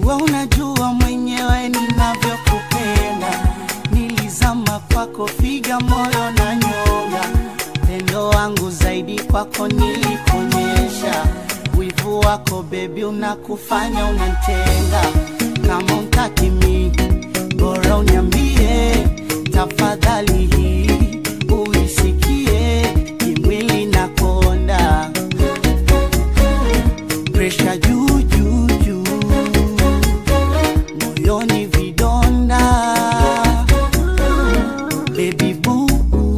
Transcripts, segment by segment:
Wewe unajua mwenyewe ninavyokupenda, nilizama kwako figa moyo na nyonga. Pendo wangu zaidi kwako nilikonyesha, wivu wako baby unakufanya unanitenga. Kama unataki mimi bora uniambie, tafadhali hii uisikie, kimwili nakonda, pressure juu juu juu, moyoni vidonda, baby boo.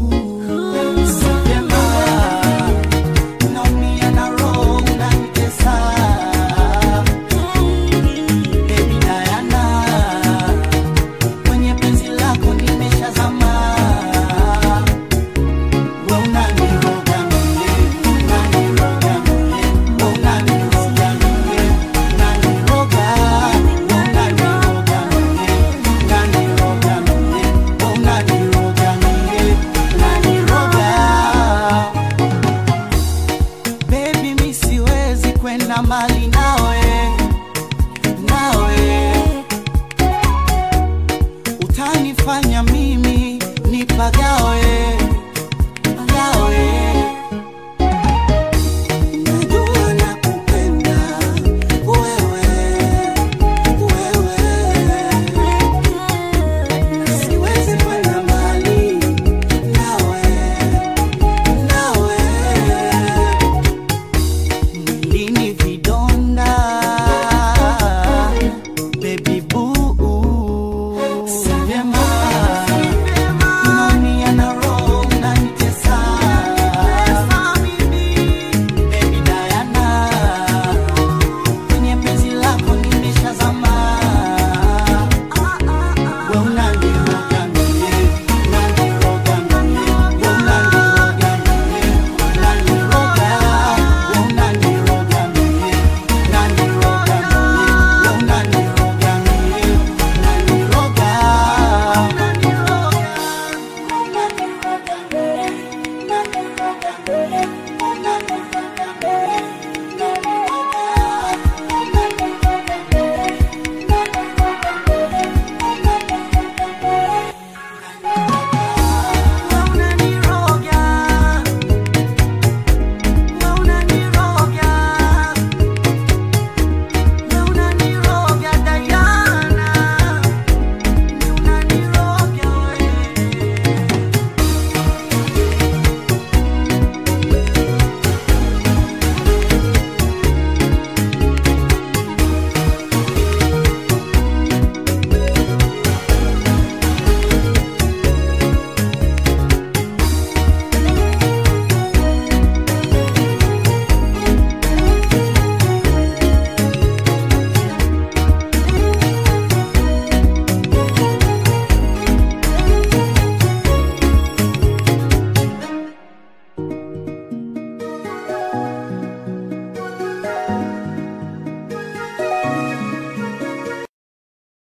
Kwenda mali nawe, nawe utanifanya mimi nipagawe.